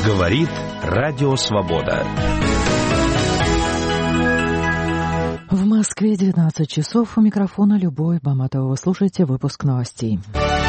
Говорит Радио Свобода. В Москве 19 часов. У микрофона Любовь Баматова. Вы слушаете выпуск новостей.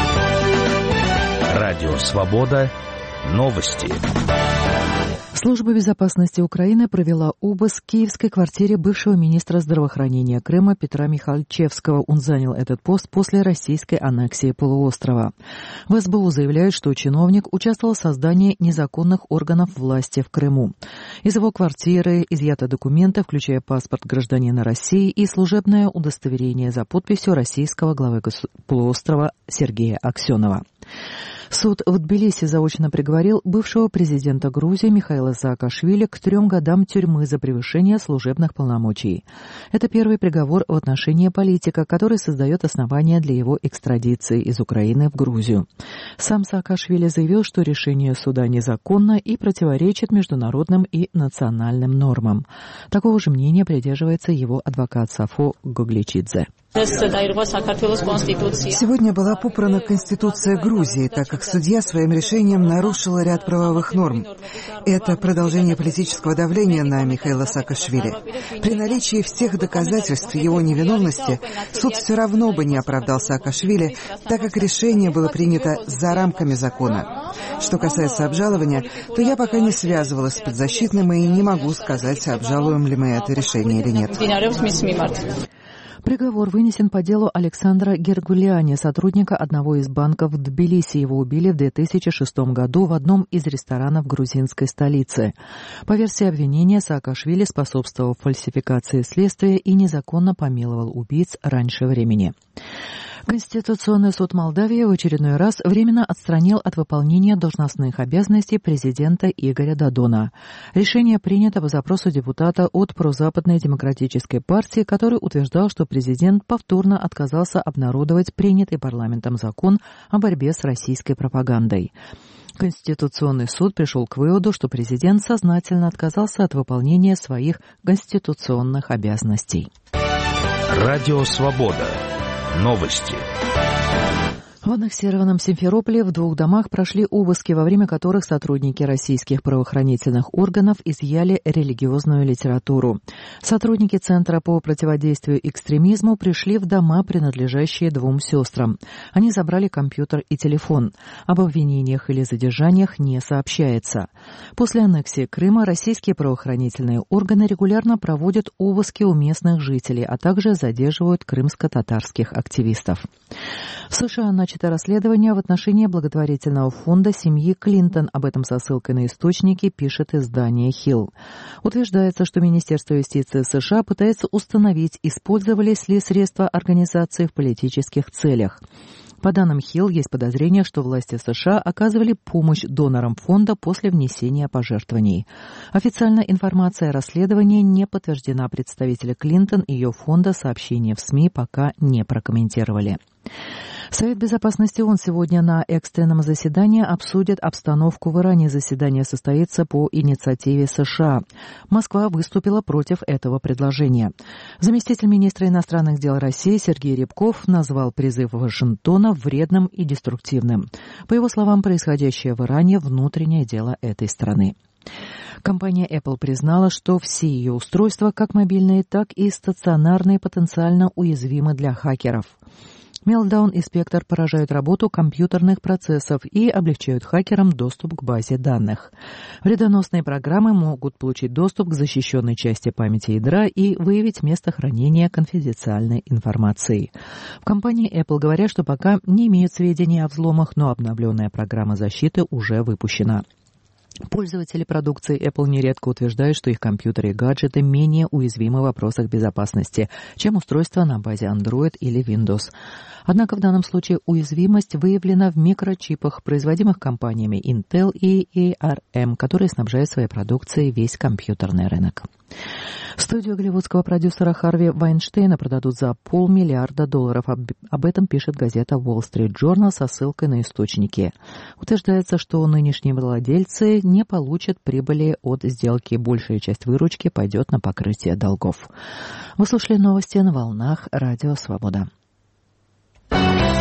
Радио Свобода. Новости. Служба безопасности Украины провела обыск в киевской квартире бывшего министра здравоохранения Крыма Петра Михальчевского. Он занял этот пост после российской аннексии полуострова. В СБУ заявляют, что чиновник участвовал в создании незаконных органов власти в Крыму. Из его квартиры изъяты документы, включая паспорт гражданина России и служебное удостоверение за подписью российского главы полуострова Сергея Аксенова. Суд в Тбилиси заочно приговорил бывшего президента Грузии Михаила Саакашвили к 3 годам тюрьмы за превышение служебных полномочий. Это первый приговор в отношении политика, который создает основания для его экстрадиции из Украины в Грузию. Сам Саакашвили заявил, что решение суда незаконно и противоречит международным и национальным нормам. Такого же мнения придерживается его адвокат Сафо Гогличидзе. Сегодня была попрана Конституция Грузии, так как судья своим решением нарушила ряд правовых норм. Это продолжение политического давления на Михаила Саакашвили. При наличии всех доказательств его невиновности суд все равно бы не оправдал Саакашвили, так как решение было принято за рамками закона. Что касается обжалования, то я пока не связывалась с подзащитным и не могу сказать, обжалуем ли мы это решение или нет. Приговор вынесен по делу Александра Гергулиани, сотрудника одного из банков в Тбилиси. Его убили в 2006 году в одном из ресторанов грузинской столицы. По версии обвинения, Саакашвили способствовал фальсификации следствия и незаконно помиловал убийц раньше времени. Конституционный суд Молдавии в очередной раз временно отстранил от выполнения должностных обязанностей президента Игоря Додона. Решение принято по запросу депутата от прозападной демократической партии, который утверждал, что президент повторно отказался обнародовать принятый парламентом закон о борьбе с российской пропагандой. Конституционный суд пришел к выводу, что президент сознательно отказался от выполнения своих конституционных обязанностей. Радио Свобода. Новости. В аннексированном Симферополе в 2 домах прошли обыски, во время которых сотрудники российских правоохранительных органов изъяли религиозную литературу. Сотрудники Центра по противодействию экстремизму пришли в дома, принадлежащие 2 сестрам. Они забрали компьютер и телефон. Об обвинениях или задержаниях не сообщается. После аннексии Крыма российские правоохранительные органы регулярно проводят обыски у местных жителей, а также задерживают крымско-татарских активистов. В США начато расследование в отношении благотворительного фонда семьи Клинтон. Об этом со ссылкой на источники пишет издание Hill. Утверждается, что Министерство юстиции США пытается установить, использовались ли средства организации в политических целях. По данным Hill, есть подозрение, что власти США оказывали помощь донорам фонда после внесения пожертвований. Официальная информация о расследовании не подтверждена. Представители Клинтон и ее фонда сообщения в СМИ пока не прокомментировали. Совет безопасности ООН сегодня на экстренном заседании обсудит обстановку в Иране. Заседание состоится по инициативе США. Москва выступила против этого предложения. Заместитель министра иностранных дел России Сергей Рябков назвал призыв Вашингтона вредным и деструктивным. По его словам, происходящее в Иране – внутреннее дело этой страны. Компания Apple признала, что все ее устройства, как мобильные, так и стационарные, потенциально уязвимы для хакеров. Meltdown и Spectre поражают работу компьютерных процессов и облегчают хакерам доступ к базе данных. Вредоносные программы могут получить доступ к защищенной части памяти ядра и выявить место хранения конфиденциальной информации. В компании Apple говорят, что пока не имеют сведений о взломах, но обновленная программа защиты уже выпущена. Пользователи продукции Apple нередко утверждают, что их компьютеры и гаджеты менее уязвимы в вопросах безопасности, чем устройства на базе Android или Windows. Однако в данном случае уязвимость выявлена в микрочипах, производимых компаниями Intel и ARM, которые снабжают своей продукцией весь компьютерный рынок. Студию голливудского продюсера Харви Вайнштейна продадут за $500 миллиарда. Об этом пишет газета Wall Street Journal со ссылкой на источники. Утверждается, что нынешние владельцы не получат прибыли от сделки. Большая часть выручки пойдет на покрытие долгов. Вы слушали новости на волнах Радио Свобода.